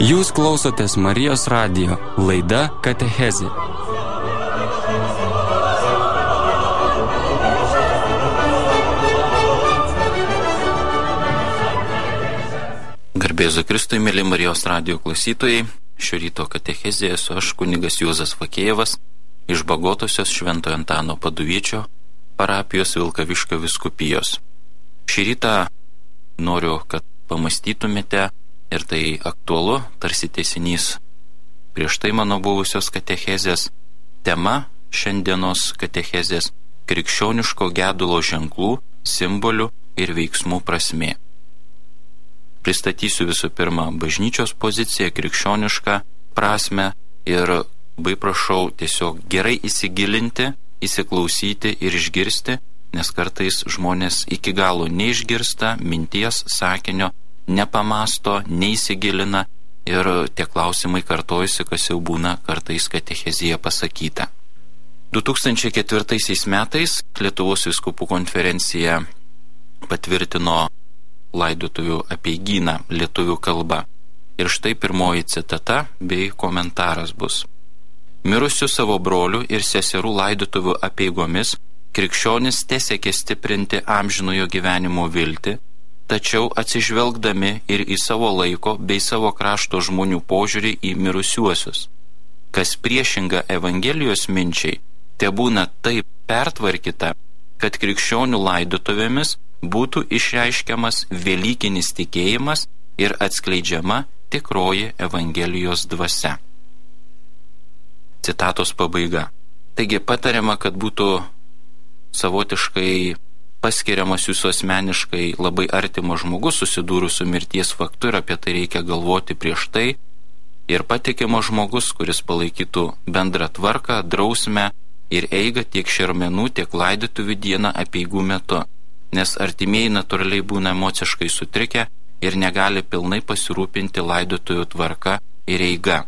Jūs klausotės Marijos radijo, laida Katechezė. Garbėzu Kristui, mėly Marijos radijo klausytojai, šio ryto katechezėje esu aš, kunigas Juozas Vakėjevas, iš Bagotosios Šventojo Antano Paduviečio parapijos Vilkaviškio vyskupijos. Šį rytą noriu, kad pamąstytumėte, ir tai aktualu, tarsi tęsinys prieš tai mano buvusios katechezės, tema šiandienos katechezės – krikščioniško gedulo ženklų, simbolių ir veiksmų prasmė. Pristatysiu visų pirma bažnyčios poziciją, krikščionišką prasmę ir labai prašau tiesiog gerai įsigilinti, įsiklausyti ir išgirsti, nes kartais žmonės iki galo neišgirsta minties, sakinio, nepamasto, neįsigilina ir tie klausimai kartojasi, kas jau būna kartais katechezėje pasakyta. 2004 metais Lietuvos vyskupų konferencija patvirtino laidotuvių apeigyną lietuvių kalba. Ir štai pirmoji citata bei komentaras bus. Mirusių savo brolių ir seserų laidotuvių apeigomis krikščionis tesiekė stiprinti amžinojo gyvenimo viltį, tačiau atsižvelgdami ir į savo laiko bei savo krašto žmonių požiūrį į mirusiuosius. Kas priešinga Evangelijos minčiai, tebūna taip pertvarkyta, kad krikščionių laidotuvėmis būtų išreiškiamas velykinis tikėjimas ir atskleidžiama tikroji Evangelijos dvasia. Citatos pabaiga. Taigi patariama, kad būtų savotiškai paskiriamas jūsų asmeniškai labai artimas žmogus susidūrus su mirties faktu ir apie tai reikia galvoti prieš tai, ir patikimas žmogus, kuris palaikytų bendrą tvarką, drausmę ir eigą tiek šermenų, tiek laidotuvių dieną apeigų metu, nes artimieji natūraliai būna emociškai sutrikę ir negali pilnai pasirūpinti laidotuvių tvarka ir eiga.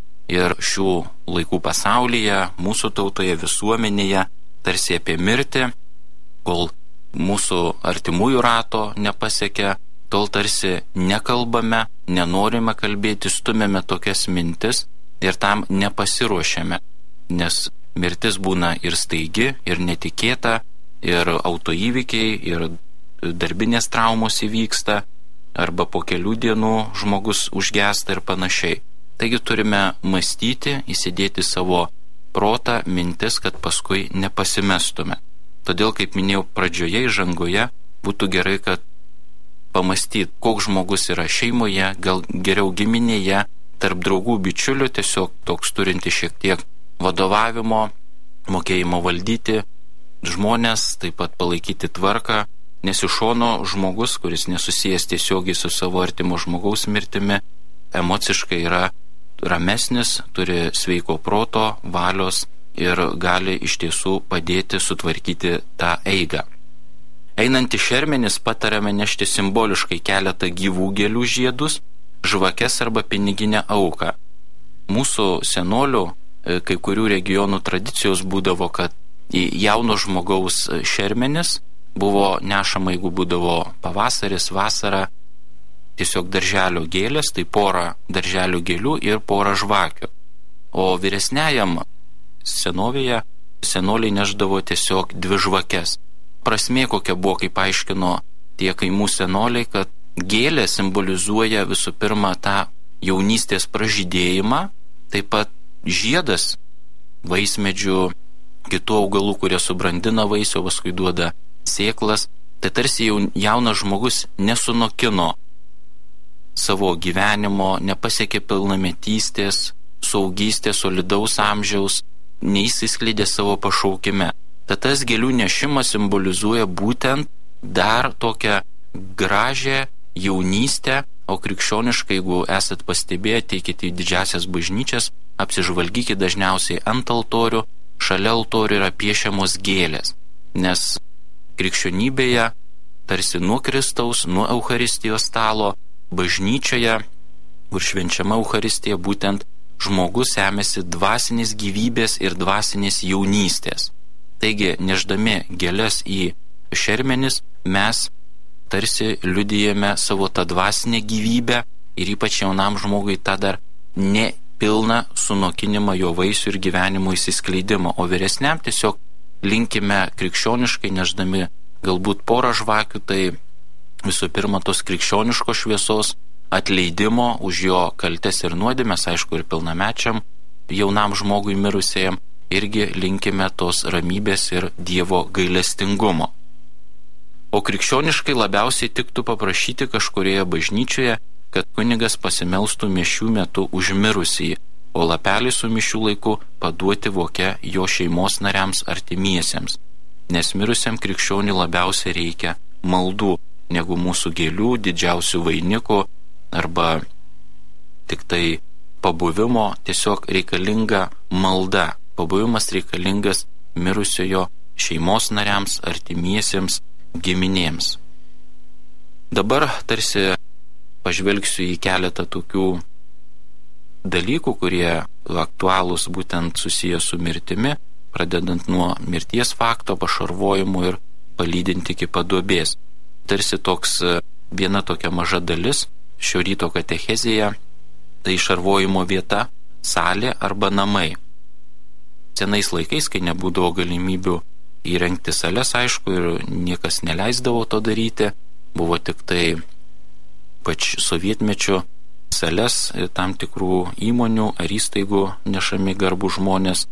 Ir šių laikų pasaulyje, mūsų tautoje, visuomenėje, tarsi apie mirtį, kol mūsų artimųjų rato nepasiekia, tol tarsi nekalbame, nenorime kalbėti, stumėme tokias mintis ir tam nepasiruošiame, nes mirtis būna ir staigi, ir netikėta, ir autoįvykiai, ir darbinės traumos įvyksta, arba po kelių dienų žmogus užgęsta ir panašiai. Taigi turime mąstyti, įsidėti savo protą, mintis, kad paskui nepasimestume. Todėl, kaip minėjau pradžioje, įžangoje, būtų gerai, kad pamąstyt, koks žmogus yra šeimoje, gal geriau giminėje, tarp draugų, bičiulių, tiesiog toks turinti šiek tiek vadovavimo, mokėjimo valdyti žmonės, taip pat palaikyti tvarką, nes iš šono žmogus, kuris nesusijęs tiesiogiai su savo artimo žmogaus mirtimi, emociškai yra ramesnis, turi sveiko proto, valios ir gali iš tiesų padėti sutvarkyti tą eigą. Einant į šermenis patariame nešti simboliškai keletą gyvų gėlių žiedus, žvakes arba piniginę auką. Mūsų senolių, kai kurių regionų tradicijos būdavo, kad į jauno žmogaus šermenis buvo nešama, jeigu būdavo pavasaris, vasara, tiesiog darželio gėlės, tai porą darželio gėlių ir porą žvakių. O vyresniajam senovėje senoliai neždavo tiesiog 2 žvakes. Prasmė kokia buvo, kaip aiškino tie kaimų senoliai, kad gėlė simbolizuoja visų pirma tą jaunystės pražydėjimą, taip pat žiedas vaismedžių, kitų augalų, kurie subrandina vaisių, paskui duoda sėklas. Tai tarsi jaunas žmogus nesunokino savo gyvenimo, nepasiekė pilnametystės, suaugystės, solidaus amžiaus, neįsiskleidė savo pašaukime. Tad tas gėlių nešimas simbolizuoja būtent dar tokią gražią jaunystę, o krikščioniškai, jeigu esat pastebėję, teikite į didžiasias bažnyčias, apsižvalgykite dažniausiai ant altorių, šalia altorių yra piešiamos gėlės, nes krikščionybėje, tarsi nuo Kristaus, nuo Eucharistijos stalo, bažnyčioje, kur švenčiama Eucharistija, būtent žmogus ėmėsi dvasinės gyvybės ir dvasinės jaunystės. Taigi, neždami gėles į šermenis, mes tarsi liudijame savo tą dvasinę gyvybę ir ypač jaunam žmogui tą dar nepilną sunokinimą jo vaisių ir gyvenimo įsiskleidimą, o vyresniam tiesiog linkime krikščioniškai, nešdami galbūt porą žvakių, tai visų pirma tos krikščioniškos šviesos, atleidimo už jo kaltes ir nuodėmes, aišku, ir pilnamečiam jaunam žmogui mirusiejam, irgi linkime tos ramybės ir Dievo gailestingumo. O krikščioniškai labiausiai tiktų paprašyti kažkurioje bažnyčioje, kad kunigas pasimelstų mišių metu už mirusįjį, o lapelį su mišių laiku paduoti voke jo šeimos nariams artimiesiems, nes mirusiam krikščioniui labiausiai reikia maldų, negu mūsų gėlių, didžiausių vainikų arba tik tai pabuvimo. Tiesiog reikalinga malda. Pabuvimas reikalingas mirusiojo šeimos nariams, artimiesiems, giminėms. Dabar tarsi pažvelgsiu į keletą tokių dalykų, kurie aktualūs būtent susiję su mirtimi, pradedant nuo mirties fakto, pašarvojimų ir palydint iki paduobės. Tarsi toks viena tokia maža dalis šio ryto katechezėje, tai šarvojimo vieta, salė arba namai. Senais laikais, kai nebūdavo galimybių įrengti sales, aišku, ir niekas neleisdavo to daryti, buvo tik tai pač sovietmečio sales tam tikrų įmonių ar įstaigų nešami garbų žmonės.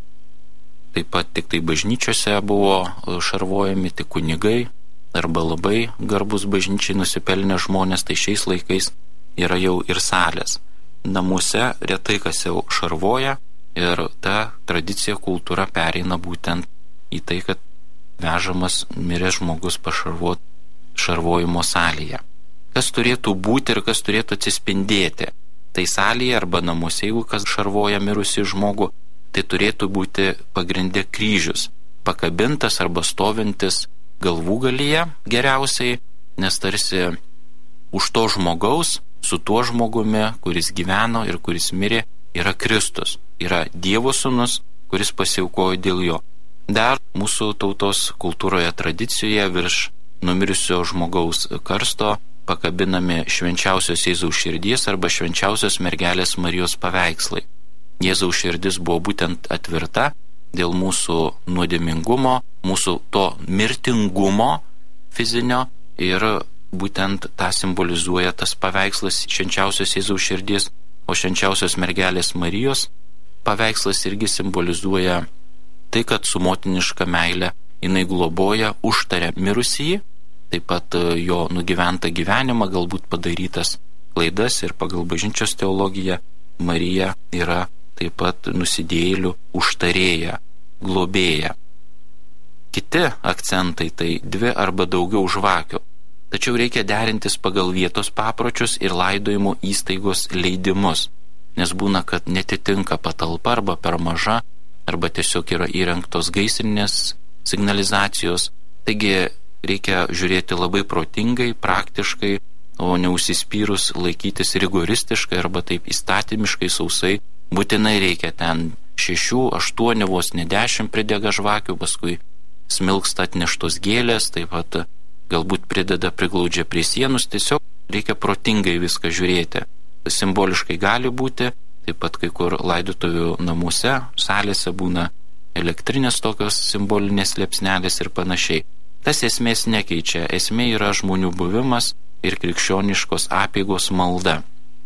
Taip pat tik tai bažnyčiose buvo šarvojami tik kunigai arba labai garbus bažnyčiai nusipelnę žmonės, tai šiais laikais yra jau ir salės. Namuose retai kas jau šarvoja ir ta tradicija, kultūra pereina būtent į tai, kad vežamas miręs žmogus pašarvot šarvojimo salėje. Kas turėtų būti ir kas turėtų atsispindėti? Tai salėje arba namuose, jeigu kas šarvoja mirusį žmogų, tai turėtų būti pagrindė kryžius, pakabintas arba stovintis galvūgalyje geriausiai, nes tarsi už to žmogaus, su tuo žmogumi, kuris gyveno ir kuris mirė, yra Kristus, yra Dievo sūnus, kuris pasiaukojo dėl jo. Dar mūsų tautos kultūroje tradicijoje virš numirusio žmogaus karsto pakabinami švenčiausios Jėzaus širdies arba švenčiausios mergelės Marijos paveikslai. Jėzaus širdis buvo būtent atvirta dėl mūsų nuodėmingumo, mūsų to mirtingumo fizinio, ir būtent tą simbolizuoja tas paveikslas švenčiausios Jėzaus širdies, o švenčiausios mergelės Marijos paveikslas irgi simbolizuoja tai, kad su motiniška meile jinai globoja, užtaria mirusįjį, taip pat jo nugyventą gyvenimą, galbūt padarytas klaidas, ir pagal bažnyčios teologiją Marija yra taip pat nusidėjėlių užtarėja, globėja. Kiti akcentai tai 2 arba daugiau žvakių. Tačiau reikia derintis pagal vietos papročius ir laidojimo įstaigos leidimus, nes būna, kad netitinka patalpa arba per maža, arba tiesiog yra įrengtos gaisrinės signalizacijos. Taigi reikia žiūrėti labai protingai, praktiškai, o neužsispyrus laikytis rigoristiškai arba taip įstatymiškai sausai. Būtinai reikia ten 6, 8, vos ne 10 pridega žvakių, paskui smilksta atneštos gėlės, taip pat galbūt priglaudžia prie sienus. Tiesiog reikia protingai viską žiūrėti. Simboliškai gali būti, taip pat kai kur laidotuvių namuose, salėse būna elektrinės tokios simbolinės liepsnelės ir panašiai. Tas esmės nekeičia, esmė yra žmonių buvimas ir krikščioniškos apeigos malda.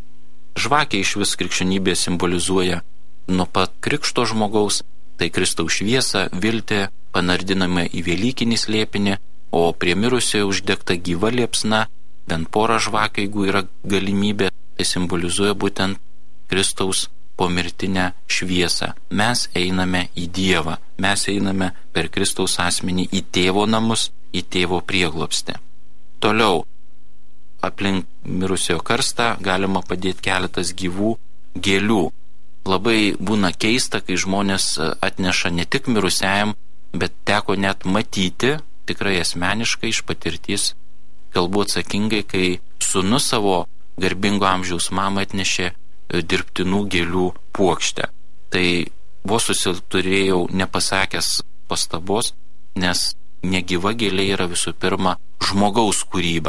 Žvakė iš vis krikščionybė simbolizuoja nuo pat krikšto žmogaus, tai Kristaus šviesa, viltį panardiname į velykinį slėpinį, o prie mirusiojo uždegta gyva liepsna, bent porą žvakių, jeigu yra galimybė, tai simbolizuoja būtent Kristaus pomirtinę šviesą. Mes einame į Dievą, mes einame per Kristaus asmenį į tėvo namus, į tėvo prieglobstį. Toliau, aplink mirusiojo karstą galima padėti keletas gyvų gėlių. Labai būna keista, kai žmonės atneša ne tik mirusiajam, bet teko net matyti, tikrai asmeniškai iš patirties, kalbu atsakingai, kai sūnus savo garbingo amžiaus mamą atnešė dirbtinų gėlių puokštę. Tai vos susiturėjau nepasakęs pastabos, nes negyva gėlė yra visų pirma žmogaus kūryba.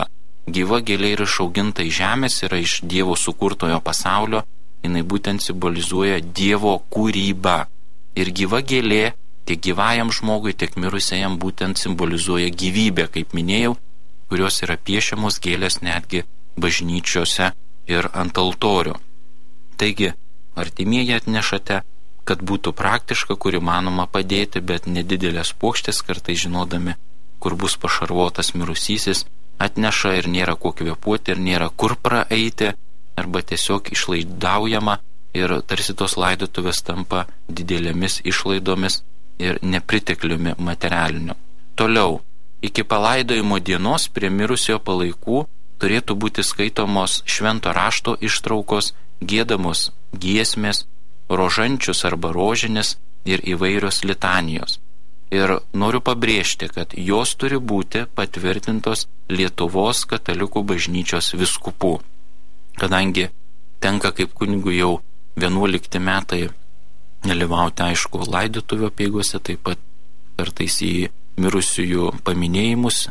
gyva gėlė yra išauginta iš žemės, yra iš Dievo sukurtojo pasaulio, jinai būtent simbolizuoja Dievo kūrybą. Ir gyva gėlė tiek gyvajam žmogui, tiek mirusiajam būtent simbolizuoja gyvybę, kaip minėjau, kurios yra piešiamos gėlės netgi bažnyčiose ir ant altorių. Taigi, artimieji atnešate, kad būtų praktiška, kur įmanoma padėti, bet nedidelės puokštės, kartais žinodami, kur bus pašarvotas mirusysis, atneša ir nėra kuo kvėpuoti, ir nėra kur praeiti, arba tiesiog išlaidaujama ir tarsi tos laidotuvės tampa didelėmis išlaidomis ir nepritekliumi materialiniu. Toliau, iki palaidojimo dienos prie mirusiojo palaikų turėtų būti skaitomos švento rašto ištraukos, giedamos giesmės, rožančius arba rožinis ir įvairios litanijos. Ir noriu pabrėžti, kad jos turi būti patvirtintos Lietuvos katalikų bažnyčios vyskupų. Kadangi tenka kaip kunigui jau 11 metai dalyvauti, aišku, laidotuvių apeigose, taip pat kartais į mirusiųjų paminėjimus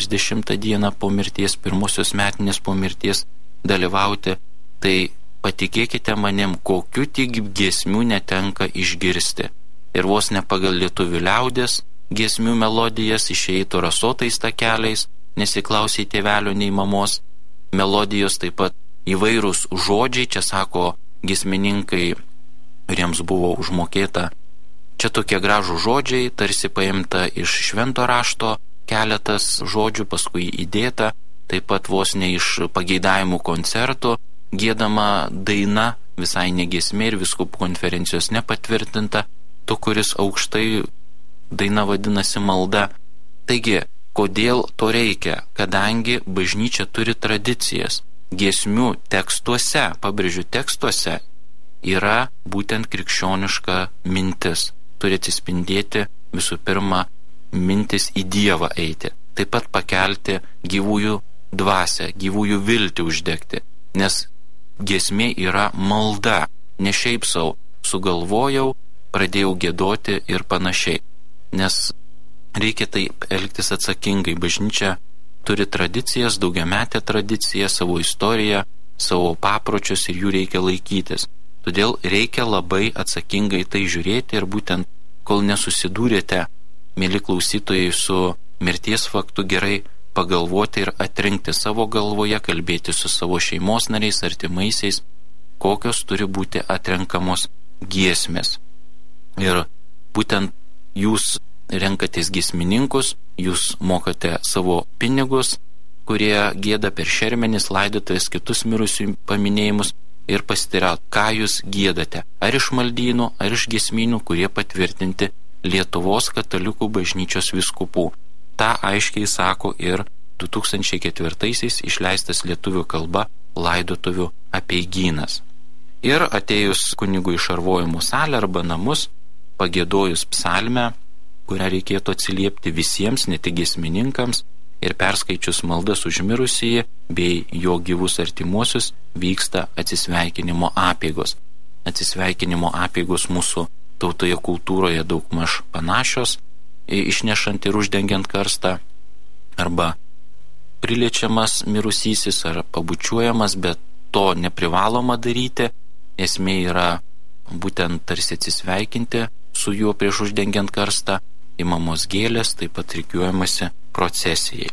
30 dieną po mirties, pirmosios metinės po mirties dalyvauti, tai patikėkite manim, kokiu tik giesmių netenka išgirsti. Ir vos ne pagal lietuvių liaudės giesmių melodijas išeitų rasotais takeliais, nesiklausė tėvelio nei mamos. Melodijos taip pat įvairūs žodžiai, čia sako giesmininkai, kuriems buvo užmokėta. Čia tokie gražų žodžiai, tarsi paimta iš švento rašto keletas žodžių, paskui įdėta, taip pat vos ne iš pageidavimų koncertų giedama daina, visai ne giesmė ir vyskupų konferencijos nepatvirtinta, tu, kuris aukštai daina vadinasi malda. Taigi, kodėl to reikia? Kadangi bažnyčia turi tradicijas. Giesmių tekstuose, pabrėžiu tekstuose, yra būtent krikščioniška mintis. Turi atsispindėti visų pirma mintis į Dievą eiti. Taip pat pakelti gyvųjų dvasią, gyvųjų viltį uždegti. Nes giesmė yra malda. Ne šiaip sau sugalvojau, pradėjau giedoti ir panašiai. Nes reikia taip elgtis atsakingai. Bažnyčia turi tradicijas, daugiametę tradiciją, savo istoriją, savo papročius ir jų reikia laikytis. Todėl reikia labai atsakingai tai žiūrėti ir būtent kol nesusidūrėte, mėly klausytojai, su mirties faktu, gerai pagalvoti ir atrinkti savo galvoje, kalbėti su savo šeimos nariais, artimaisiais, kokios turi būti atrenkamos giesmės. Ir būtent jūs renkatės giesmininkus, jūs mokate savo pinigus, kurie gieda per šermenis, laidotuvės, kitus mirusių paminėjimus ir pasiteiraut, ką jūs giedate, ar iš maldynų, ar iš giesmynų, kurie patvirtinti Lietuvos katalikų bažnyčios vyskupų. Ta aiškiai sako ir 2004-aisiais išleistas lietuvių kalba laidotuvių apeigynas. Ir atėjus kunigui į šarvojimo salę arba namus, pagiedojus psalmę, kurią reikėtų atsiliepti visiems, ne tik giesmininkams, ir perskaičius maldas už mirusįjį bei jo gyvus artimuosius, vyksta atsisveikinimo apeigos. Atsisveikinimo apeigos mūsų tautoje kultūroje daugmaž panašios, išnešant ir uždengiant karstą, arba priliečiamas mirusysis ar pabučiuojamas, bet to neprivaloma daryti. Esmė yra būtent tarsi atsisveikinti su juo prieš uždengiant karstą, imamos gėlės, taip pat rikiuojamasi procesijai.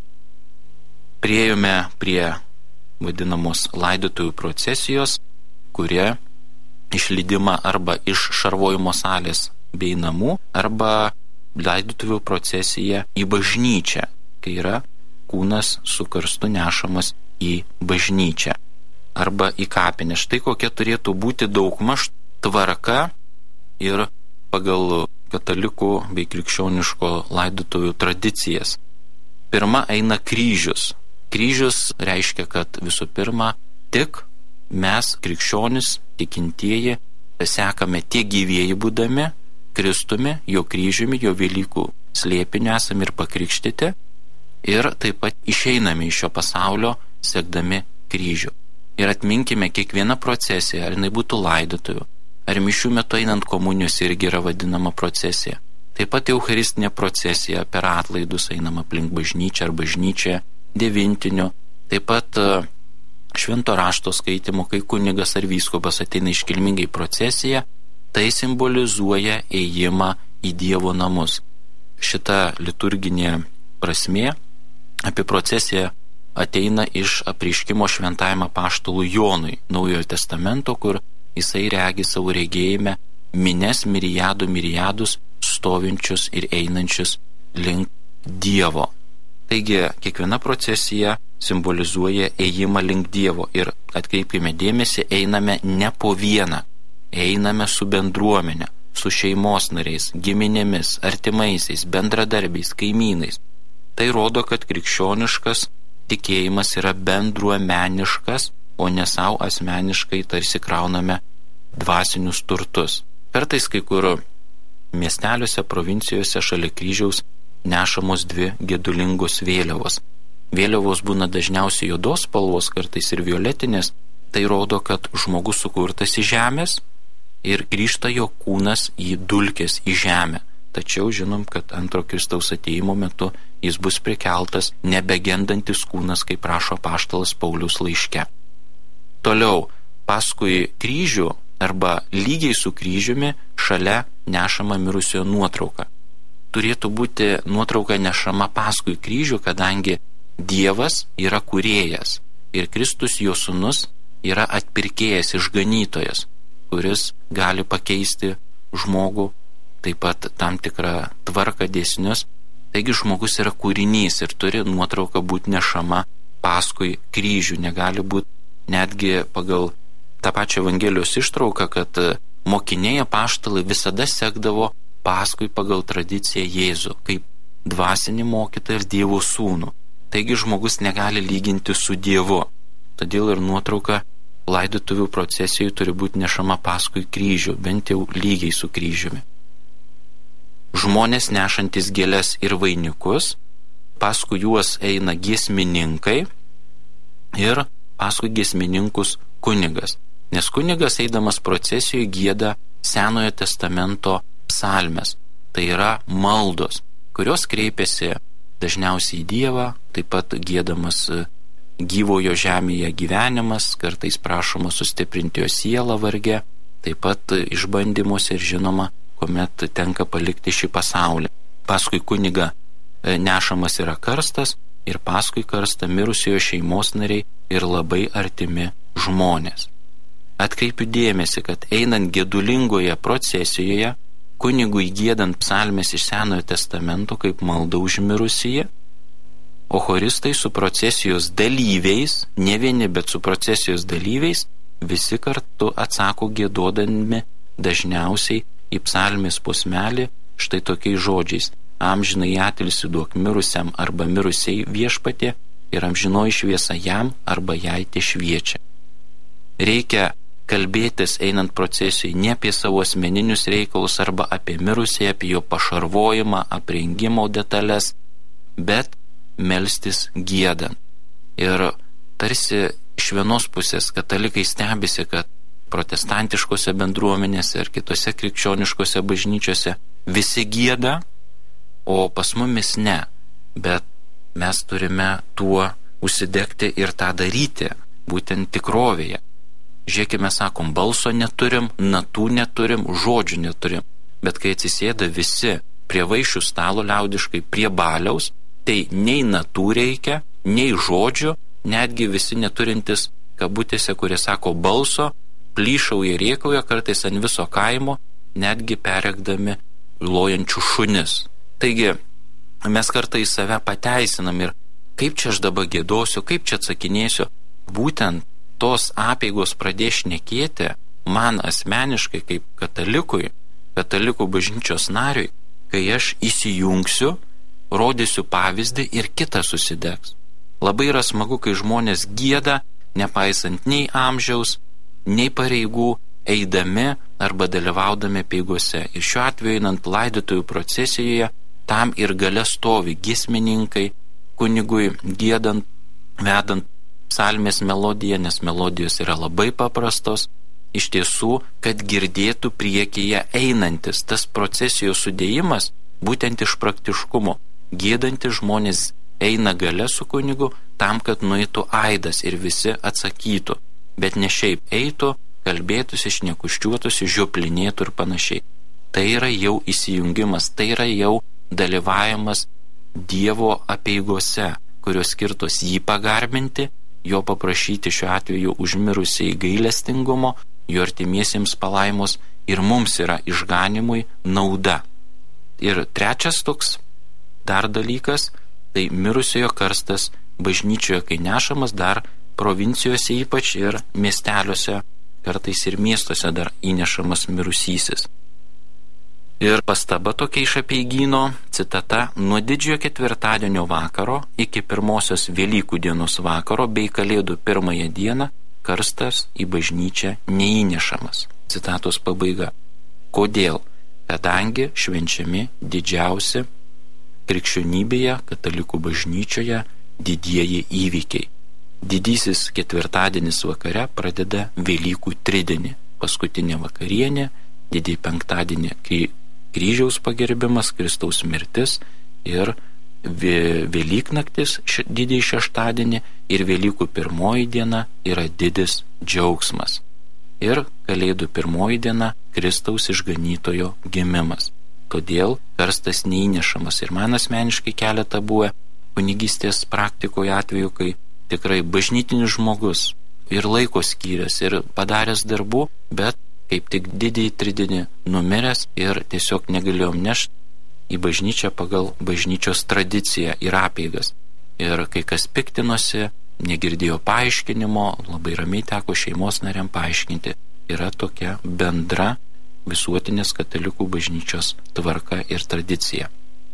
Priėjome prie vadinamos laidotuvių procesijos, kurie išlydima arba iš šarvojimo salės bei namų, arba laidotuvių procesija į bažnyčią, kai yra kūnas su karstu nešamas į bažnyčią arba į kapinę. Štai kokia turėtų būti daugmaž tvarka ir pagal katalikų bei krikščioniško laidotuvių tradicijas. Pirma eina kryžius. Kryžius reiškia, kad visų pirma tik mes, krikščionis, tikintieji, sekame tiek gyvieji būdami Kristumi, jo kryžiumi, jo Velykų slėpiniu esame ir pakrikštyti, ir taip pat išeiname iš šio pasaulio sekdami kryžių. Ir atminkime kiekvieną procesiją, ar jinai būtų laidotuvių, ar mišių metu einant komunijos irgi yra vadinama procesija. Taip pat eucharistinė procesija per atlaidus einama aplink bažnyčią ar bažnyčią, devintinių, Taip pat švento rašto skaitimo, kai kunigas ar vyskupas ateina iškilmingai procesiją, tai simbolizuoja ėjimą į Dievo namus. Šita liturginė prasmė apie procesiją ateina iš apreiškimo šventajam apaštalui Jonui Naujojo testamento, kur jisai regi savo regėjime minias miriadus stovinčius ir einančius link Dievo. Taigi, kiekviena procesija simbolizuoja ėjimą link Dievo ir atkreipkime dėmesį, einame ne po vieną, einame su bendruomenė, su šeimos nariais, giminėmis, artimaisiais, bendradarbiais, kaimynais. Tai rodo, kad krikščioniškas tikėjimas yra bendruomeniškas, o ne savo asmeniškai tarsi krauname dvasinius turtus. Kartais kai kur miesteliuose, provincijose šalia kryžiaus nešamos dvi gedulingos vėliavos. Vėliavos būna dažniausiai juodos spalvos, kartais ir violetinės. Tai rodo, kad žmogus sukurtas į žemės ir grįžta jo kūnas į dulkes, į žemę. Tačiau žinom, kad antro Kristaus atėjimo metu jis bus prikeltas nebegendantis kūnas, kaip rašo apaštalas Paulius laiške. Toliau, paskui kryžių arba lygiai su kryžiumi šalia nešama mirusiojo nuotrauka. Turėtų būti nuotrauka nešama paskui kryžių, kadangi Dievas yra kūrėjas ir Kristus jo sūnus yra atpirkėjas, išganytojas, kuris gali pakeisti žmogų, taip pat tam tikrą tvarką, dėsnius. Taigi žmogus yra kūrinys ir turi nuotrauka būti nešama paskui kryžių. Negali būti netgi pagal tą pačią Evangelijos ištrauką, kad mokiniai apaštalai visada sekdavo paskui pagal tradiciją Jėzų, kaip dvasinį mokytoją ir Dievo sūnų. Taigi žmogus negali lyginti su Dievu. Todėl ir nuotrauka laidotuvių procesijų turi būti nešama paskui kryžių, bent jau lygiai su kryžiumi. Žmonės nešantis gėles ir vainikus, paskui juos eina giesmininkai ir paskui giesmininkus kunigas. Nes kunigas eidamas procesijoje gieda Senojo testamento psalmes. Tai yra maldos, kurios kreipiasi dažniausiai į Dievą, taip pat giedamas gyvojo žemėje gyvenimas, kartais prašoma sustiprinti jo sielą varge, taip pat išbandymuose ir žinoma, kuomet tenka palikti šį pasaulį. Paskui kunigą nešamas yra karstas ir paskui karstą mirusiojo šeimos nariai ir labai artimi žmonės. Atkreipiu dėmesį, kad einant gedulingoje procesijoje, kunigui giedant psalmes iš Senojo testamento kaip malda už mirusįjį, o choristai su procesijos dalyviais, ne vieni, bet su procesijos dalyviais, visi kartu atsako giedodami dažniausiai į psalmės posmelį štai tokiais žodžiais: amžinai atilsį duok mirusiam arba mirusiai viešpatie ir amžinoji šviesa jam arba jai tešviečia. Reikia kalbėtis einant procesijai ne apie savo asmeninius reikalus arba apie mirusį, apie jo pašarvojimą, aprengimo detalės, bet melstis giedant. Ir tarsi iš vienos pusės katalikai stebisi, kad protestantiškose bendruomenėse ir kitose krikščioniškose bažnyčiose visi gieda, o pas mumis ne. Bet mes turime tuo užsidegti ir tą daryti, būtent tikrovėje. Žiūrėkime, sakom, balso neturim, natų neturim, žodžių neturim. Bet kai atsisėda visi prie vaišių stalo liaudiškai, prie baliaus, tai nei natų reikia, nei žodžių, netgi visi neturintis kabutėse, kurie sako balso, plyšauja rėkauja kartais ant viso kaimo, netgi perregdami lojančių šunis. Taigi, mes kartais save pateisinam ir kaip čia aš dabar gėdosiu, kaip čia atsakinėsiu. Būtent tos apeigos pradės šnekėti man asmeniškai kaip katalikų bažnyčios nariui, kai aš įsijungsiu, rodysiu pavyzdį ir kitas susidegs. Labai yra smagu, kai žmonės gieda, nepaisant nei amžiaus, nei pareigų, eidami arba dalyvaudami apeigose. Ir šiuo atveju einant laidotuvių procesijoje, tam ir gale stovi giesmininkai, kunigui giedant, vedant psalmės melodiją, nes melodijos yra labai paprastos. Iš tiesų, kad girdėtų priekyje einantis. Tas procesijos sudėjimas būtent iš praktiškumo. Giedantys žmonės eina gale su kunigu tam, kad nueitų aidas ir visi atsakytų, bet ne šiaip eitų, kalbėtųsi, šnekuščiuotųsi, žioplinėtų ir panašiai. Tai yra jau įsijungimas, tai yra jau dalyvavimas Dievo apeigose, kurios skirtos jį pagarbinti, jo paprašyti šiuo atveju užmirusiai gailestingumo, jo artimiesiems palaimos ir mums yra išganimui nauda. Ir trečias toks dar dalykas, tai mirusiojo karstas bažnyčioje, kai nešamas dar provincijose ypač ir miesteliuose, kartais ir miestuose dar įnešamas mirusysis. Ir pastaba tokia iš apeigyno, citata, nuo didžiojo ketvirtadienio vakaro iki pirmosios Velykų dienos vakaro bei Kalėdų pirmąją dieną karstas į bažnyčią neįnešamas. Citatos pabaiga. Kodėl? Kadangi švenčiami didžiausi krikščionybėje, katalikų bažnyčioje didieji įvykiai. Didysis ketvirtadienis vakare pradeda Velykų tridienį, paskutinė vakarienė, didįjį penktadienį kryžiaus pagerbimas, Kristaus mirtis ir Velyknaktis didįjį šeštadienį ir Velykų pirmoji diena yra didis džiaugsmas. Ir Kalėdų pirmoji diena Kristaus išganytojo gimimas. Todėl karstas neįnešamas. Ir man asmeniškai keletą buvo kunigystės praktikoje atveju, kai tikrai bažnytinis žmogus ir laiko skyręs ir padaręs darbų, bet kaip tik didįjį tridienį numiręs ir tiesiog negalėjom nešti į bažnyčią pagal bažnyčios tradiciją ir apeigas. Ir kai kas piktinosi, negirdėjo paaiškinimo, labai ramiai teko šeimos nariam paaiškinti. Yra tokia bendra visuotinės katalikų bažnyčios tvarka ir tradicija.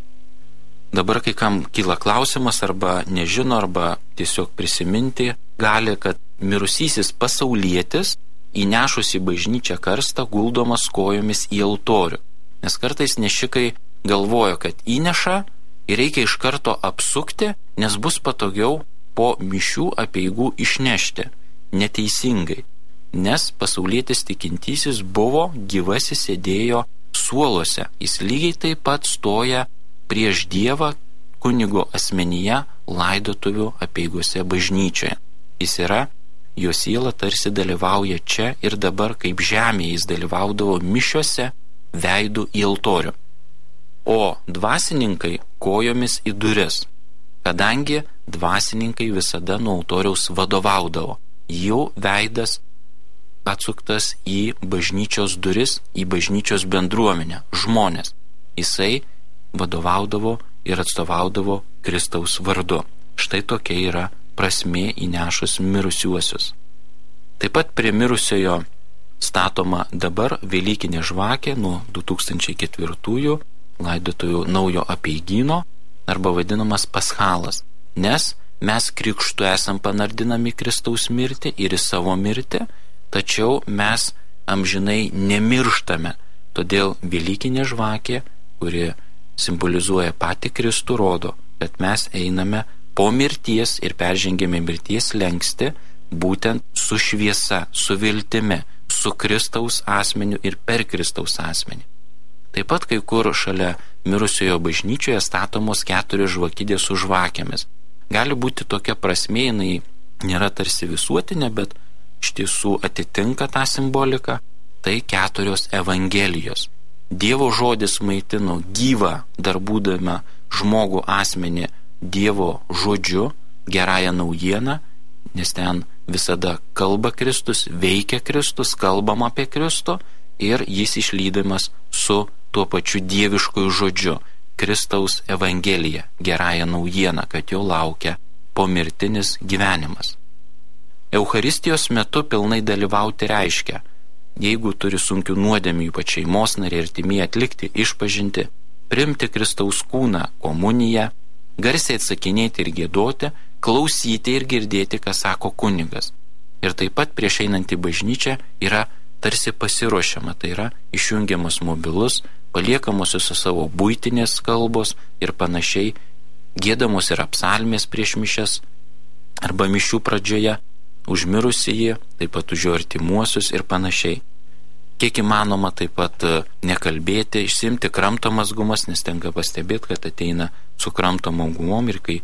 Dabar kai kam kyla klausimas arba nežino, arba tiesiog prisiminti gali, kad mirusysis pasaulietis įnešus į bažnyčią karstą guldomas kojomis į altorių. Nes kartais nešikai galvoja, kad įneša ir reikia iš karto apsukti, nes bus patogiau po mišių apeigų išnešti. Neteisingai. Nes pasaulietis tikintysis buvo gyvasis, sėdėjo suoluose. Jis lygiai taip pat stoja prieš Dievą kunigo asmenyje laidotuvių apeigose bažnyčioje. Jis yra, jo siela tarsi dalyvauja čia ir dabar, kaip žemėje jis dalyvaudavo mišiose veidų į altorių. O dvasininkai kojomis į duris, kadangi dvasininkai visada nuo altoriaus vadovaudavo. Jų veidas atsuktas į bažnyčios duris, į bažnyčios bendruomenę, žmonės. Jisai vadovaudavo ir atstovaudavo Kristaus vardu. Štai tokia yra prasmė įnešus mirusiuosius. Taip pat prie mirusiojo statoma dabar Velykinė žvakė nuo 2004 laidotojų naujo apeigyno arba vadinamas paschalas, nes mes krikštu esam panardinami Kristaus mirtį ir į savo mirtį, tačiau mes amžinai nemirštame. Todėl Velykinė žvakė, kuri simbolizuoja patį Kristų, rodo, kad mes einame po mirties ir peržengėme mirties slenkstį būtent su šviesa, su viltimi, su Kristaus asmeniu ir per Kristaus asmenį. Taip pat kai kur šalia mirusiojo bažnyčioje statomos 4 žvakidės su žvakėmis. Gali būti tokia prasmė, jinai nėra tarsi visuotinė, bet iš tiesų atitinka tą simboliką. Tai 4 evangelijos. Dievo žodis maitino gyvą dar būdama žmogų asmenį Dievo žodžiu, gerąją naujieną, nes ten visada kalba Kristus, veikia Kristus, kalbama apie Kristų ir jis išlydimas su tuo pačiu dieviškųjų žodžiu, Kristaus evangelija, gerąją naujieną, kad jo laukia pomirtinis gyvenimas. Eucharistijos metu pilnai dalyvauti reiškia, jeigu turi sunkių nuodėmių, ypač šeimos nariai ir artimieji, atlikti išpažintį, priimti Kristaus kūną, komuniją, garsiai atsakinėti ir giedoti, klausyti ir girdėti, ką sako kunigas. Ir taip pat prieš einant į bažnyčią yra tarsi pasiruošiama, tai yra išjungiamas mobilus, paliekamos su savo buitinės kalbos ir panašiai, giedamos yra psalmės prieš mišias arba mišių pradžioje, užmirusieji, taip pat už jo artimuosius ir panašiai. Kiek įmanoma taip pat nekalbėti, išsimti kramtomas gumas, nes tenka pastebėti, kad ateina su kramtomom gumom ir kai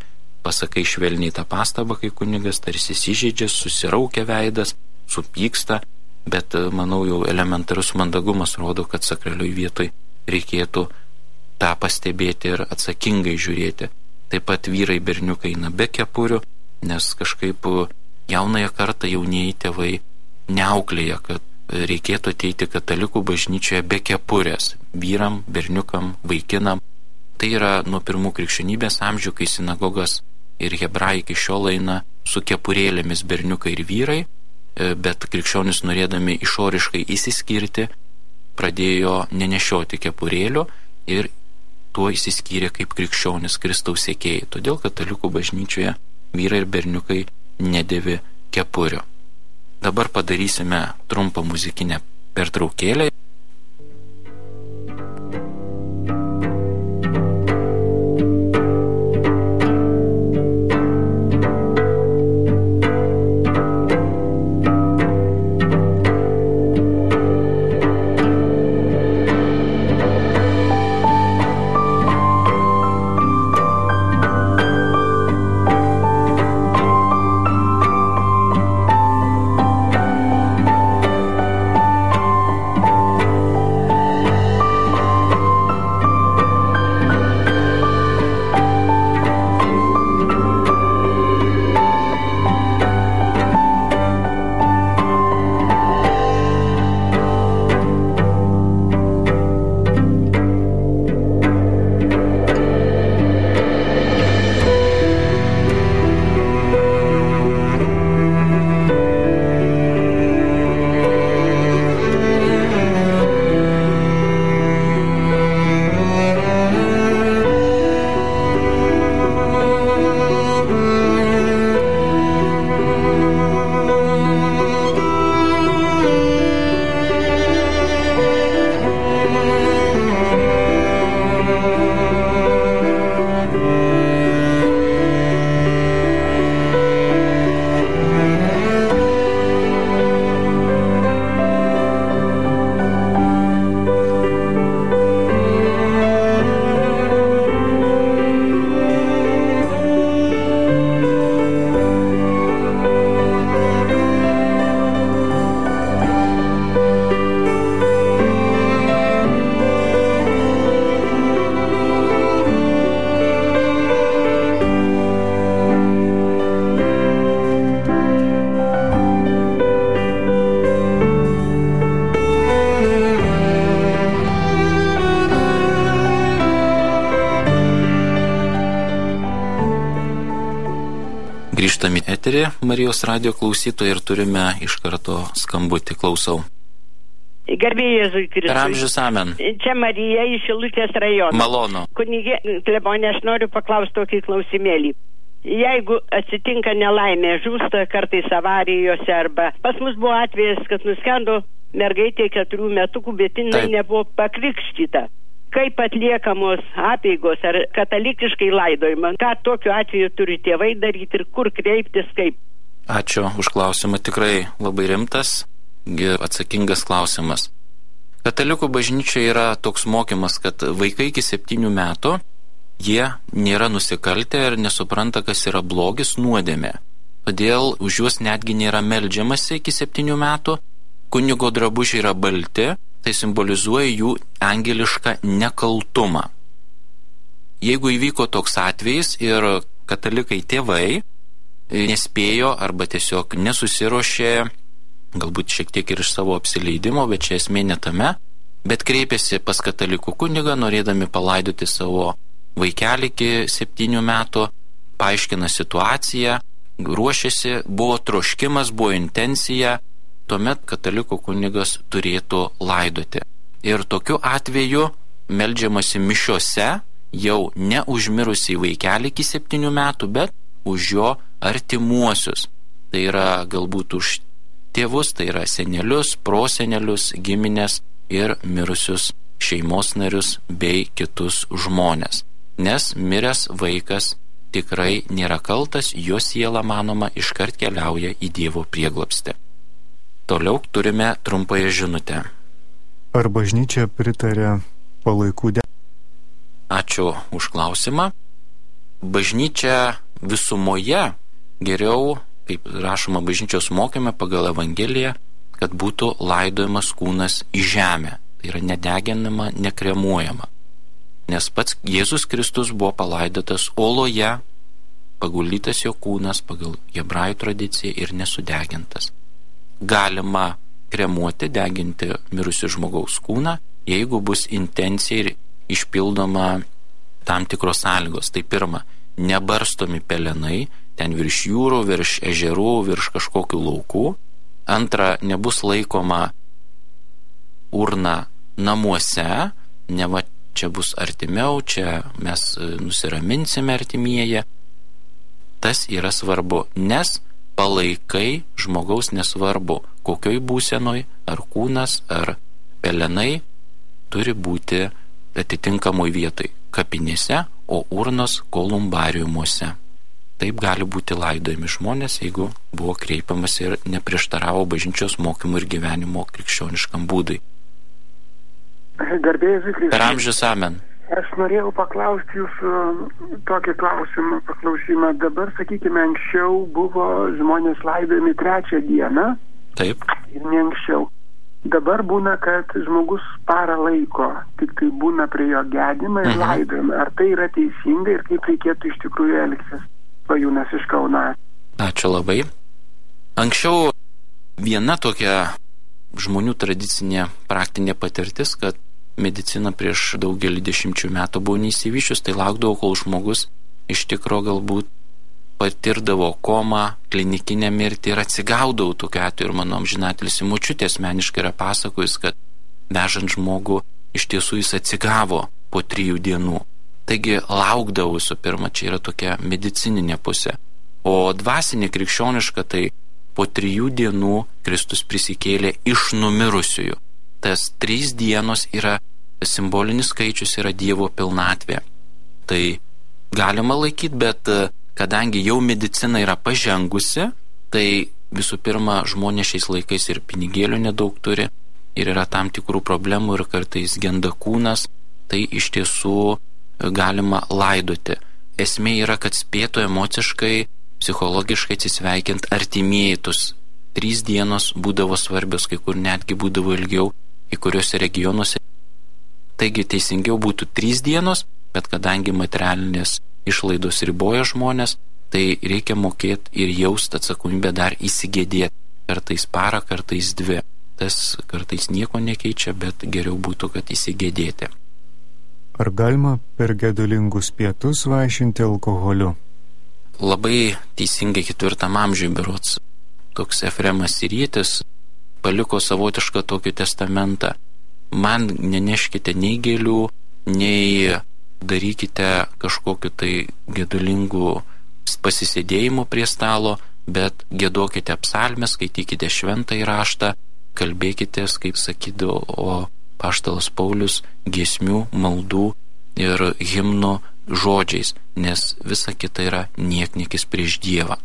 pasakai švelniai tą pastabą, kai kunigas tarsi įsižeidžia, susiraukia veidas, supyksta, bet manau jau elementarus mandagumas rodo, kad sakralioj vietoj reikėtų tą pastebėti ir atsakingai žiūrėti. Taip pat vyrai berniukai eina be kepurių, nes kažkaip jaunąją kartą jaunieji tėvai neauklėja, kad reikėtų ateiti katalikų bažnyčioje be kepurės vyram, berniukam, vaikinam. Tai yra nuo pirmų krikščionybės amžių, kai sinagogas ir hebrajai iki šiol eina su kepurėlėmis berniukai ir vyrai, bet krikščionys norėdami išoriškai įsiskirti, pradėjo nenešioti kepurėlių ir tuo įsiskyrė kaip krikščionis Kristaus sekėjai. Todėl katalikų bažnyčioje vyrai ir berniukai nedėvi kepurių. Dabar padarysime trumpą muzikinę pertraukėlę. Grįžtame į eterį Marijos radijo klausytojai ir turime iš karto skambutį. Klausau. Garbė Jėzui Kristui. Per amžius amen. Čia Marija iš Šilutės rajono. Malonu. Kunigė klebonė, aš noriu paklausti tokį klausimėlį. Jeigu atsitinka nelaimė, žūsta kartais avarijose arba pas mus buvo atvejis, kad nuskendo mergaitė 4 metukų, bet jinai nebuvo pakrikštyta. Kaip atliekamos apeigos ar katalikiškai laidojama? Ką tokiu atveju turi tėvai daryti ir kur kreiptis, kaip? Ačiū už klausimą, tikrai labai rimtas ir atsakingas klausimas. Katalikų bažnyčioje yra toks mokymas, kad vaikai iki 7 metų, jie nėra nusikaltę ir nesupranta, kas yra blogis, nuodėmė. Todėl už juos netgi nėra meldžiamasi iki 7 metų, kunigo drabužiai yra balti, tai simbolizuoja jų angelišką nekaltumą. Jeigu įvyko toks atvejis ir katalikai tėvai nespėjo arba tiesiog nesusiruošė, galbūt šiek tiek ir iš savo apsileidimo, bet čia esmė ne tame, bet kreipėsi pas katalikų kunigą, norėdami palaidoti savo vaikelį iki 7 metų, paaiškina situaciją, ruošėsi, buvo troškimas, buvo intencija, tuomet katalikų kunigas turėtų laidoti. Ir tokiu atveju meldžiamasi mišiose jau ne už mirusį vaikelį iki 7 metų, bet už jo artimuosius. Tai yra galbūt už tėvus, tai yra senelius, prosenelius, giminės ir mirusius šeimos narius bei kitus žmonės. Nes miręs vaikas tikrai nėra kaltas, jo siela, manoma, iškart keliauja į Dievo prieglobstį. Toliau turime trumpąją žinutę. Ar bažnyčia pritarė palaikų? Ačiū už klausimą. Bažnyčia visumoje geriau, kaip rašoma bažnyčios mokyme pagal Evangeliją, kad būtų laidojamas kūnas į žemę. Tai yra nedeginama, nekremuojama. Nes pats Jėzus Kristus buvo palaidotas oloje, paguldytas jo kūnas pagal hebrajų tradiciją ir nesudegintas. Galima kremuoti, deginti mirusį žmogaus kūną, jeigu bus intencija ir išpildoma tam tikros sąlygos. Tai pirma, nebarstomi pelenai, ten virš jūrų, virš ežerų, virš kažkokių laukų. Antra, nebus laikoma urna namuose, ne va čia bus artimiau, čia mes nusiraminsime artimieji. Tas yra svarbu, nes palaikai žmogaus nesvarbu, kokioj būsenoj, ar kūnas, ar pelenai, turi būti atitinkamoj vietoj, kapinėse, o urnos kolumbariumuose. Taip gali būti laidojami žmonės, jeigu buvo kreipiamas ir neprieštaravo bažnyčios mokymų ir gyvenimo krikščioniškam būdui. Garbėjai Kristus. Per amžius amen. Aš norėjau paklausti jūsų tokį paklausimą. Dabar, sakykime, anksčiau buvo žmonės laidojami 3 dieną. Taip. Ir ne anksčiau. Dabar būna, kad žmogus parą laiko, tik tai būna prie jo gedimą ir laidojama. Ar tai yra teisinga ir kaip reikėtų iš tikrųjų elgtis? Pajūnas iš Kauno. Ačiū labai. Anksčiau viena tokia žmonių tradicinė praktinė patirtis, kad medicina prieš daugelį dešimčių metų buvo neįsivyšius, tai laukdavo, kol žmogus iš tikro galbūt patirdavo komą, klinikinę mirtį ir atsigaudavo tokiu atveju. Ir mano amžinatelis močiutė asmeniškai yra pasakojus, kad vežant žmogų iš tiesų jis atsigavo po 3 dienų. Taigi laukdavo visų pirma, čia yra tokia medicininė pusė. O dvasinė krikščioniška, tai po 3 dienų Kristus prisikėlė iš numirusiųjų. Tas 3 dienos yra simbolinis skaičius, yra Dievo pilnatvė. Tai galima laikyti, bet kadangi jau medicina yra pažengusi, tai visų pirma žmonės šiais laikais ir pinigėlių nedaug turi ir yra tam tikrų problemų ir kartais genda kūnas, tai iš tiesų galima laidoti. Esmė yra, kad spėtų emociškai, psichologiškai atsisveikint artimieji. Tos 3 dienos būdavo svarbios, kai kur netgi būdavo ilgiau, į kuriuose regionuose. Taigi teisingiau būtų 3 dienos, bet kadangi materialinės išlaidos riboja žmonės, tai reikia mokėti ir jausti atsakomybę dar įsigėdėti. Kartais parą, kartais 2. Tas kartais nieko nekeičia, bet geriau būtų, kad įsigėdėti. Ar galima per gedulingus pietus vaišinti alkoholiu? Labai teisingai 4 amžiuje berods toks Efremas Sirietis paliko savotišką tokį testamentą. Man neneškite nei gėlių, nei darykite kažkokiu tai gedulingų pasisėdėjimų prie stalo, bet giedokite psalmes, skaitykite šventąjį raštą, kalbėkitės, kaip sakydavo apaštalas Paulius, giesmių, maldų ir himnų žodžiais, nes visa kita yra niekniekis prieš Dievą.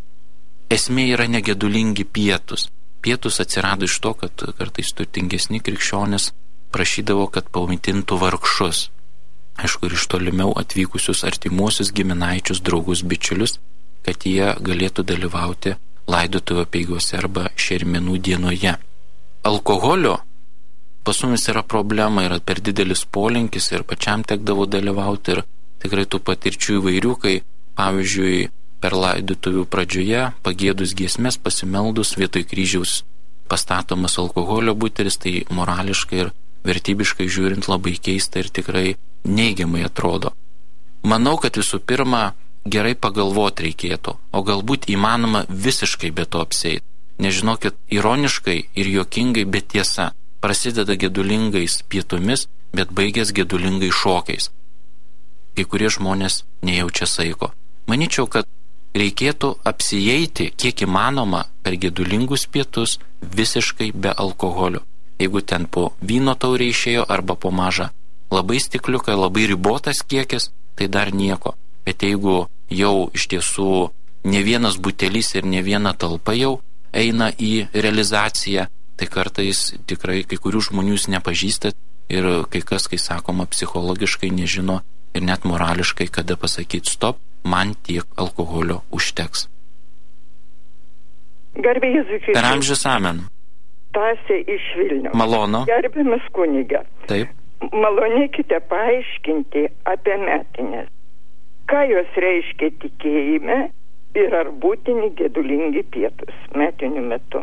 Esmė yra negedulingi pietus. Pietus atsirado iš to, kad kartais turtingesni krikščionys prašydavo, kad pamaitintų vargšus. Aišku, ir iš tolimiau atvykusius artimuosius giminaičius, draugus, bičiulius, kad jie galėtų dalyvauti laidotuvių apeigose arba šermenų dienoje. Alkoholio pas mumis yra problema, yra per didelis polinkis ir pačiam tekdavo dalyvauti ir tikrai tų patirčių įvairių, kai pavyzdžiui per laidotuvių pradžioje pagėdus giesmes, pasimeldus vietoj kryžiaus pastatomas alkoholio butelis, tai morališkai ir vertybiškai žiūrint labai keista ir tikrai neigiamai atrodo. Manau, kad visų pirma gerai pagalvoti reikėtų, o galbūt įmanoma visiškai be to apsieiti. Nežinokit, ironiškai ir juokingai, bet tiesa, prasideda gedulingais pietumis, bet baigės gedulingais šokiais. Kai kurie žmonės nejaučia saiko. Manyčiau, kad reikėtų apsieiti kiek įmanoma per gedulingus pietus visiškai be alkoholio. Jeigu ten po vyno taurė išėjo arba po mažą labai stikliuką, labai ribotas kiekis, tai dar nieko. Bet jeigu jau iš tiesų ne vienas butelis ir ne viena talpa jau eina į realizaciją, tai kartais tikrai kai kurių žmonių jūs nepažįstat ir kai kas, kai sakoma, psichologiškai nežino ir net morališkai, kada pasakyti stop, man tiek alkoholio užteks. Garbė Jėzui Kristui. Per amžius amen. Tasė iš Vilniaus. Malonu. Gerbiamas kunige. Taip. Malonėkite paaiškinti apie metinės. Ką jos reiškia tikėjime ir ar būtini gedulingi pietūs metinių metu?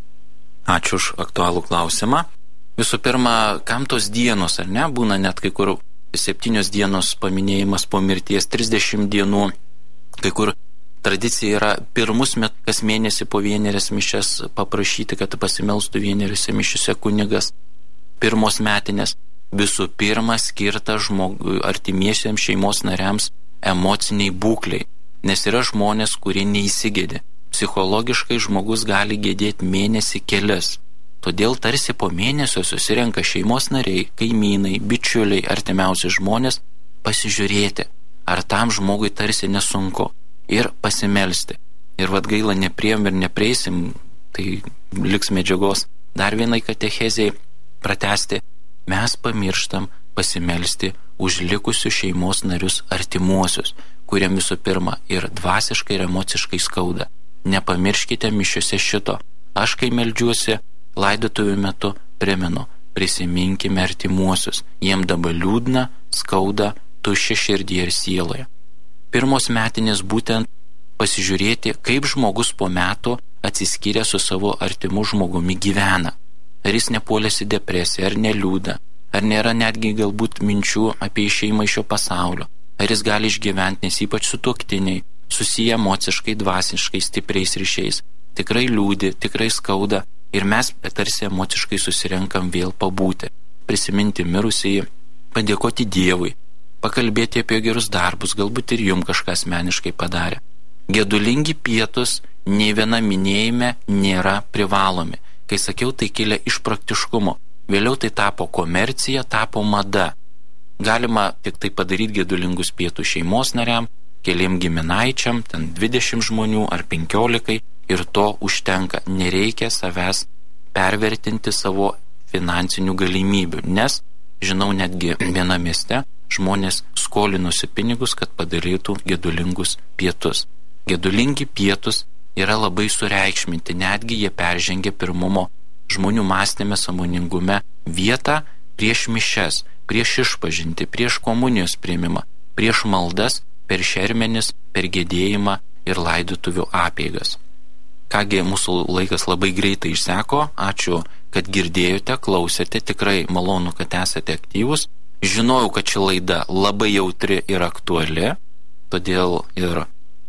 Ačiū už aktualų klausimą. Visų pirma, kam tos dienos, ar ne? Būna net kai kur 7 dienos paminėjimas po mirties, 30 dienų, kai kur tradicija yra pirmus metus, kas mėnesį po vienerias mišias paprašyti, kad pasimelstų vieneriose mišiuose kunigas. Pirmos metinės visų pirma skirta artimiesiems šeimos nariams emociniai būkliai, nes yra žmonės, kurie neįsigėdi. Psichologiškai žmogus gali gedėti mėnesį kelias. Todėl tarsi po mėnesio susirenka šeimos nariai, kaimynai, bičiuliai, artimiausi žmonės pasižiūrėti, ar tam žmogui tarsi nesunku ir pasimelsti. Ir vad gaila nepriem ir nepreisim, tai liks medžiagos dar vienai katechezijai pratesti. Mes pamirštam pasimelsti už likusius šeimos narius artimuosius, kuriem visų pirma ir dvasiškai ir emociškai skauda. Nepamirškite mišiuose šito. Aš kai meldžiuosi laidotuvių metu primenu, prisiminkime artimuosius. Jiem dabar liūdna, skauda, tuščia širdyje ir sieloje. Pirmos metinės būtent pasižiūrėti, kaip žmogus po metų atsiskyrė su savo artimu žmogumi gyvena. Ar jis nepuolėsi depresiją, ar neliūda, ar nėra netgi galbūt minčių apie išėjimą iš šio pasaulio, ar jis gali išgyventi, nes ypač sutuoktiniai, susiję emociškai, dvasiškai stipriais ryšiais, tikrai liūdi, tikrai skauda ir mes tarsi emociškai susirenkam vėl pabūti, prisiminti mirusįjį, padėkoti Dievui, pakalbėti apie gerus darbus, galbūt ir jum kažką asmeniškai padarė. Gedulingi pietūs nei viena minėjime nėra privalomi. Kai sakiau, tai kilė iš praktiškumo. Vėliau tai tapo komercija, tapo mada. Galima tik tai padaryti gedulingus pietus šeimos nariam, keliem giminaičiam, ten 20 žmonių ar 15 ir to užtenka. Nereikia savęs pervertinti savo finansinių galimybių, nes, žinau, netgi viena mieste žmonės skolinosi pinigus, kad padarytų gedulingus pietus. Gedulingi pietus yra labai sureikšminti, netgi jie peržengia pirmumo žmonių mąstyme, sąmoningume vietą prieš mišias, prieš išpažinti, prieš komunijos priėmimą, prieš maldas, per šermenis, per gedėjimą ir laidotuvių apeigas. Kągi, mūsų laikas labai greitai išseko, ačiū, kad girdėjote, klausėte, tikrai malonu, kad esate aktyvus. Žinojau, kad ši laida labai jautri ir aktuali, todėl ir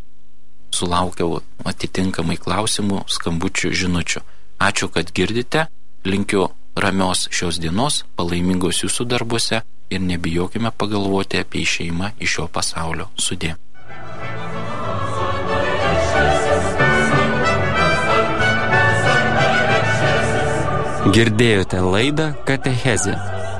sulaukiau atitinkamai klausimų, skambučių, žinučių. Ačiū, kad girdite, linkiu ramios šios dienos, palaimingos jūsų darbuose ir nebijokime pagalvoti apie išėjimą iš šio pasaulio. Sudie. Girdėjote laidą Katechezė.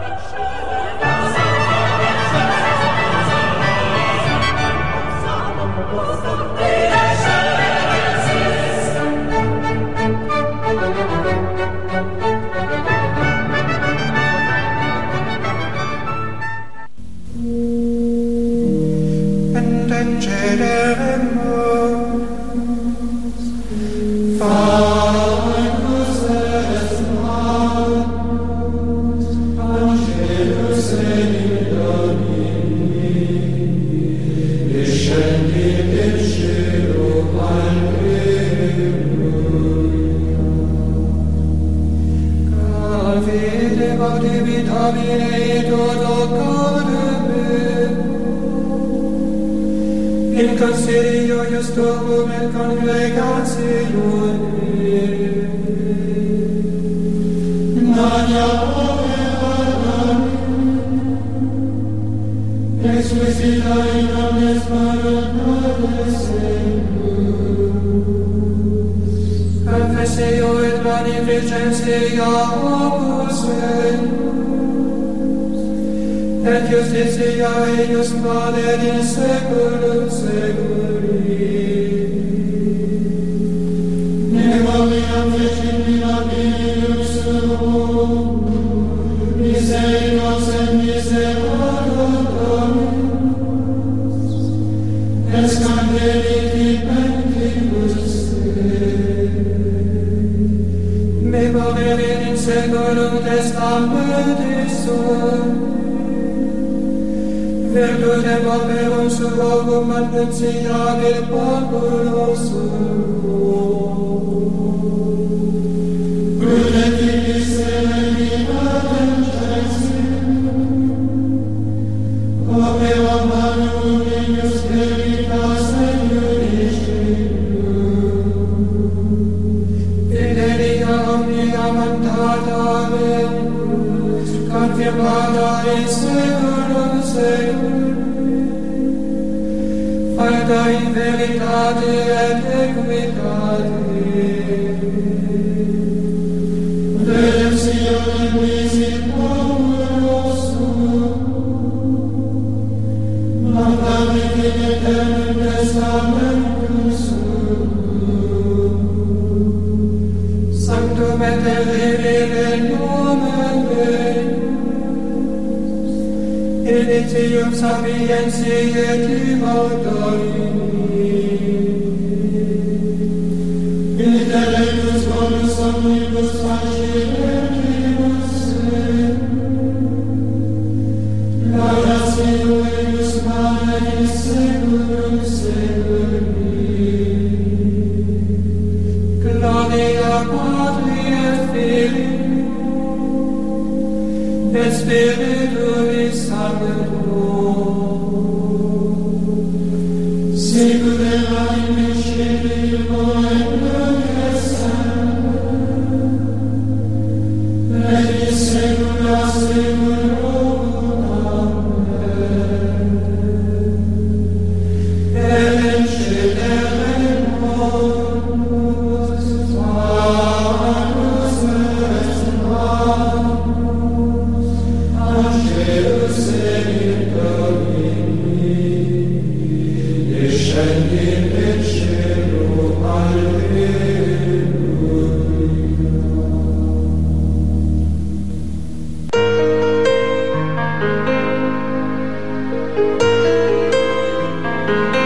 In consiglio justum et congregatione Nadia ove Adami Exquisita in omnes maronales Confessio et magnificentia opus et justitia eius Mater in seculum seculi. Nemoviam fecit mirabilium suum, misericors et misericordiam Dominus, Virtutem operum suorum annunciabile populo suo. Prudentiis elementatem censim, opera manum ius veritas et judicium. Fidelia omnia mandata venus, confirmata in seculum seculum, falta in veritate et equitate. Redemptione misit populo suo, mandamit in aeternum testamentum suum. Sanctum et reverere nomen Deus, initium sapientiae et immortalii. Intellectus bonus omnibus facilentimus est, laudatio eius mane in seculum seculi. Gloria Patri et Filii et Spiritui Sancto, sicut erat in principio et nunc et semper, et in saecula saeculorum. Amen. Et in cetere bonus, Dominus est manus, Angelus et Domini, descendit in cielo. Alleluia.